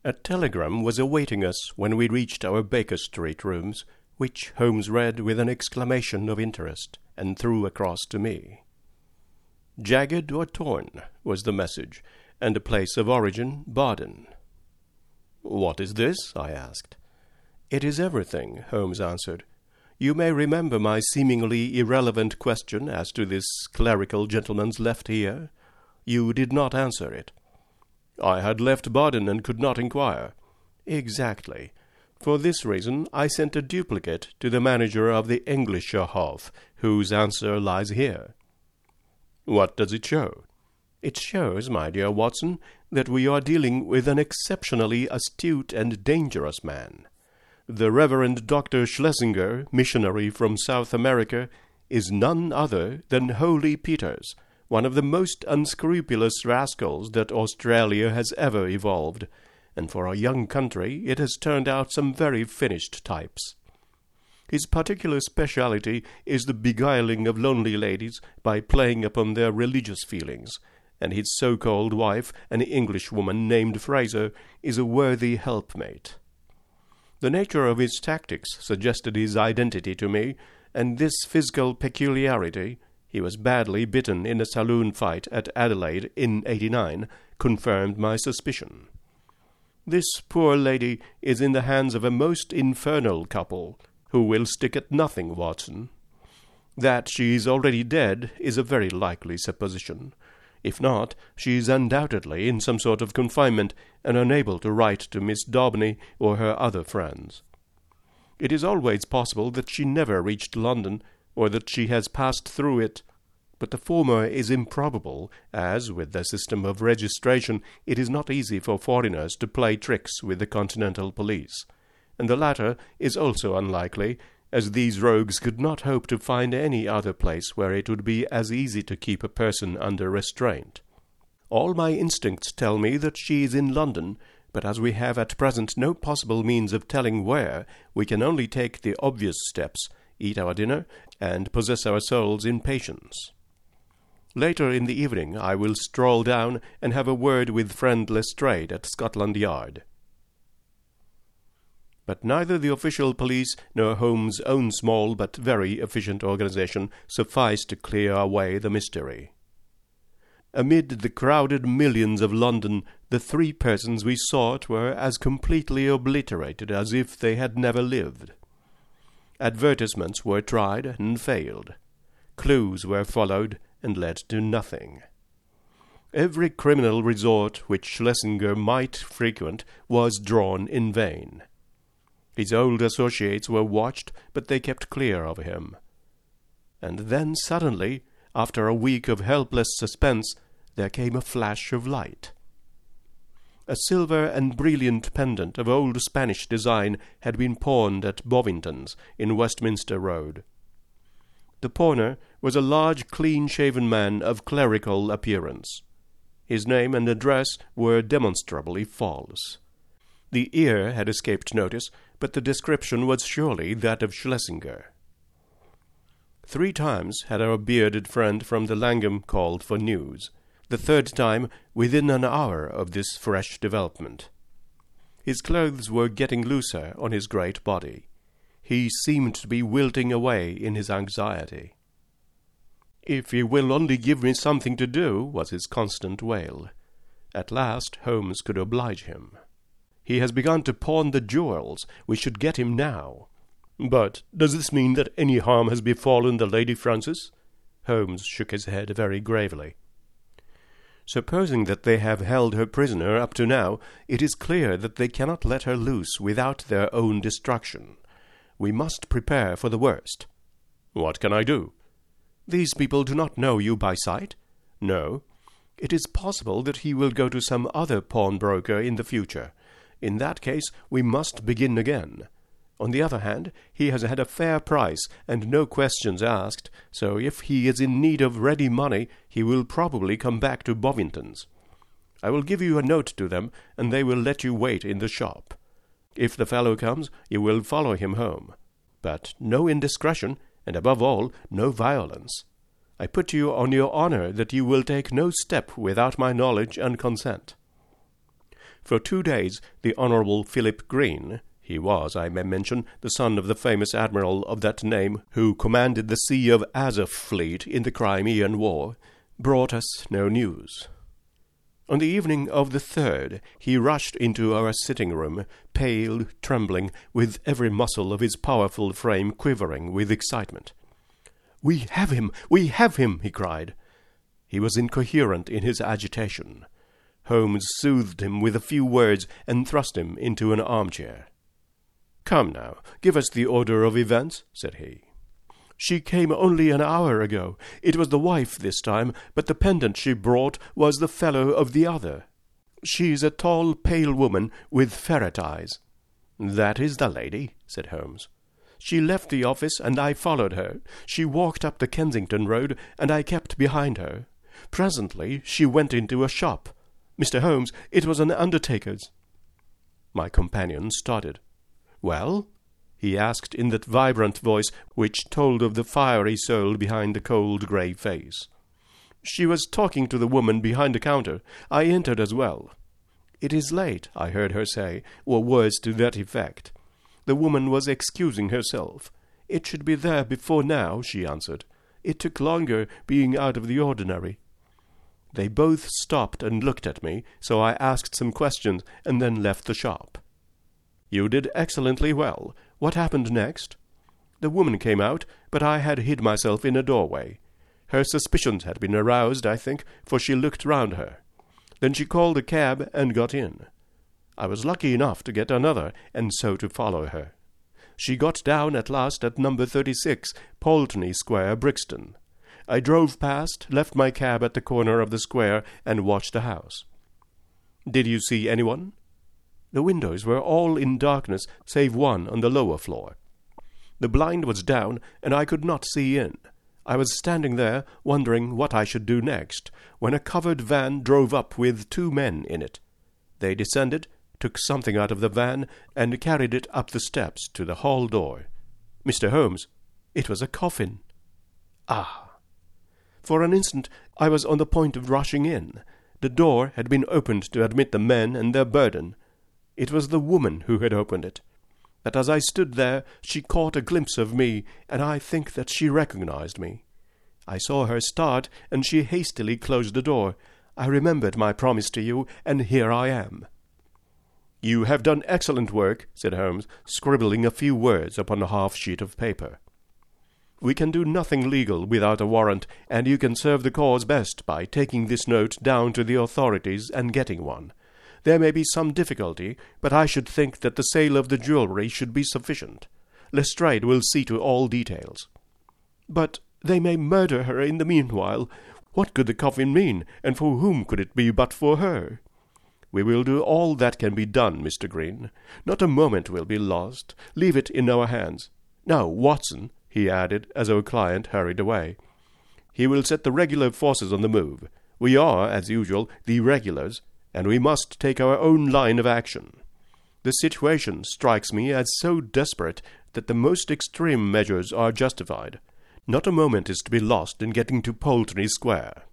A telegram was awaiting us when we reached our Baker Street rooms, which Holmes read with an exclamation of interest, and threw across to me. "Jagged or torn," was the message, and the place of origin, Baden. "What is this?" I asked. "It is everything," Holmes answered. "You may remember my seemingly irrelevant question as to this clerical gentleman's left ear. You did not answer it." "I had left Baden and could not inquire." "Exactly. For this reason I sent a duplicate to the manager of the Englischer Hof, whose answer lies here." "What does it show?" "It shows, my dear Watson, that we are dealing with an exceptionally astute and dangerous man. The Reverend Dr. Schlesinger, missionary from South America, is none other than Holy Peters, one of the most unscrupulous rascals that Australia has ever evolved, and for a young country it has turned out some very finished types. His particular speciality is the beguiling of lonely ladies by playing upon their religious feelings, and his so-called wife, an Englishwoman named Fraser, is a worthy helpmate. The nature of his tactics suggested his identity to me, and this physical peculiarity, he was badly bitten in a saloon fight at Adelaide in '89, confirmed my suspicion. This poor lady is in the hands of a most infernal couple, who will stick at nothing, Watson. That she is already dead is a very likely supposition. If not, she is undoubtedly in some sort of confinement and unable to write to Miss Daubeny or her other friends. It is always possible that she never reached London, or that she has passed through it, but the former is improbable, as, with the system of registration, it is not easy for foreigners to play tricks with the continental police, and the latter is also unlikely, as these rogues could not hope to find any other place where it would be as easy to keep a person under restraint. All my instincts tell me that she is in London, but as we have at present no possible means of telling where, we can only take the obvious steps, eat our dinner, and possess our souls in patience. Later in the evening I will stroll down and have a word with friend Lestrade at Scotland Yard. But neither the official police nor Holmes' own small but very efficient organization sufficed to clear away the mystery. Amid the crowded millions of London, the three persons we sought were as completely obliterated as if they had never lived. Advertisements were tried and failed. Clues were followed and led to nothing. Every criminal resort which Schlesinger might frequent was drawn in vain. His old associates were watched, but they kept clear of him. And then suddenly, after a week of helpless suspense, there came a flash of light. A silver and brilliant pendant of old Spanish design had been pawned at Bovington's in Westminster Road. The pawner was a large, clean-shaven man of clerical appearance. His name and address were demonstrably false. The ear had escaped notice, but the description was surely that of Schlesinger. 3 times had our bearded friend from the Langham called for news, the 3rd time within an hour of this fresh development. His clothes were getting looser on his great body. He seemed to be wilting away in his anxiety. "If he will only give me something to do," was his constant wail. At last Holmes could oblige him. "He has begun to pawn the jewels. We should get him now." "But does this mean that any harm has befallen the Lady Frances?" Holmes shook his head very gravely. "Supposing that they have held her prisoner up to now, it is clear that they cannot let her loose without their own destruction. We must prepare for the worst." "What can I do?" "These people do not know you by sight?" "No." "It is possible that he will go to some other pawnbroker in the future. In that case, we must begin again. On the other hand, he has had a fair price and no questions asked, so if he is in need of ready money, he will probably come back to Bovington's. I will give you a note to them, and they will let you wait in the shop. If the fellow comes, you will follow him home. But no indiscretion, and above all, no violence. I put you on your honor that you will take no step without my knowledge and consent." For 2 days the Honourable Philip Green, he was, I may mention, the son of the famous admiral of that name who commanded the Sea of Azov fleet in the Crimean War, brought us no news. On the evening of the 3rd, he rushed into our sitting-room, pale, trembling, with every muscle of his powerful frame quivering with excitement. "We have him! We have him!" he cried. He was incoherent in his agitation. Holmes soothed him with a few words and thrust him into an armchair. "Come now, give us the order of events," said he. "She came only an hour ago. It was the wife this time, but the pendant she brought was the fellow of the other. She's a tall, pale woman with ferret eyes." "That is the lady," said Holmes. "She left the office, and I followed her. She walked up the Kensington Road, and I kept behind her. Presently she went into a shop. Mr. Holmes, it was an undertaker's." My companion started. "Well?" he asked in that vibrant voice which told of the fiery soul behind the cold grey face. "She was talking to the woman behind the counter. I entered as well. 'It is late,' I heard her say, or words to that effect. The woman was excusing herself. 'It should be there before now,' she answered. 'It took longer, being out of the ordinary.' They both stopped and looked at me, so I asked some questions and then left the shop." "You did excellently well. What happened next?" "The woman came out, but I had hid myself in a doorway. Her suspicions had been aroused, I think, for she looked round her. Then she called a cab and got in. I was lucky enough to get another, and so to follow her. She got down at last at number 36, Pulteney Square, Brixton. I drove past, left my cab at the corner of the square, and watched the house." "Did you see anyone?" "The windows were all in darkness, save one on the lower floor. The blind was down, and I could not see in. I was standing there, wondering what I should do next, when a covered van drove up with 2 men in it. They descended, took something out of the van, and carried it up the steps to the hall door. Mr. Holmes, it was a coffin." "Ah!" "For an instant I was on the point of rushing in. The door had been opened to admit the men and their burden. It was the woman who had opened it. But as I stood there, she caught a glimpse of me, and I think that she recognized me. I saw her start, and she hastily closed the door. I remembered my promise to you, and here I am." "You have done excellent work," said Holmes, scribbling a few words upon a half-sheet of paper. "We can do nothing legal without a warrant, and you can serve the cause best by taking this note down to the authorities and getting one. There may be some difficulty, but I should think that the sale of the jewellery should be sufficient. Lestrade will see to all details." "But they may murder her in the meanwhile. What could the coffin mean, and for whom could it be but for her?" "We will do all that can be done, Mr. Green. Not a moment will be lost. Leave it in our hands. Now, Watson," he added, as our client hurried away, "he will set the regular forces on the move. We are, as usual, the regulars, and we must take our own line of action. The situation strikes me as so desperate that the most extreme measures are justified. Not a moment is to be lost in getting to Pulteney Square."